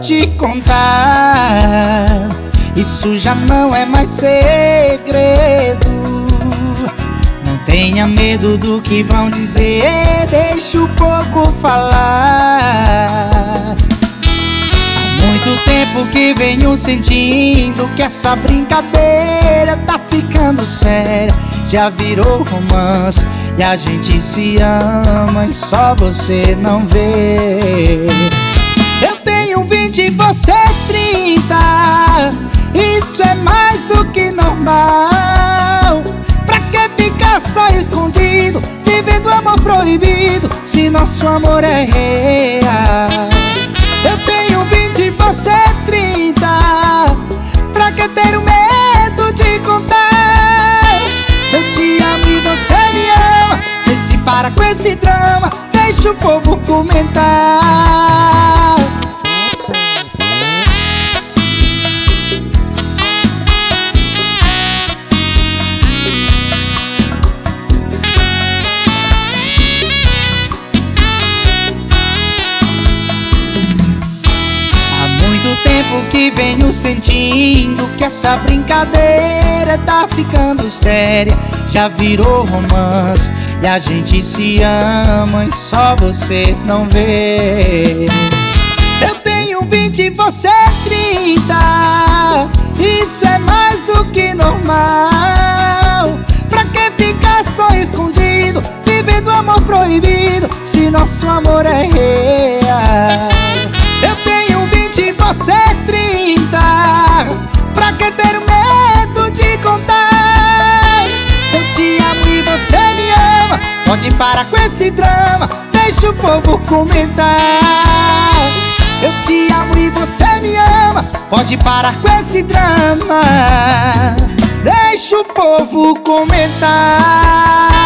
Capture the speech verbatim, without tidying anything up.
te contar, isso já não é mais segredo. Não tenha medo do que vão dizer, deixa o povo falar. Há muito tempo que venho sentindo que essa brincadeira tá ficando séria. Já virou romance e a gente se ama e só você não vê. Eu tenho vinte e você trinta, isso é mais do que normal. Pra que ficar só escondido, vivendo amor proibido, se nosso amor é real? Eu tenho vinte e você trinta, pra que ter o medo de contar? Se eu te amo e você me ama, vê se para com esse drama, deixa o povo comentar. Tempo que venho sentindo que essa brincadeira tá ficando séria. Já virou romance e a gente se ama e só você não vê. Eu tenho vinte e você trinta, isso é mais do que normal. Pra que ficar só escondido, vivendo amor proibido, se nosso amor é real? Eu tenho vinte e você trinta, pra que ter o medo de contar? Se eu te amo e você me ama, pode parar com esse drama, deixa o povo comentar. Eu te amo e você me ama, pode parar com esse drama, deixa o povo comentar.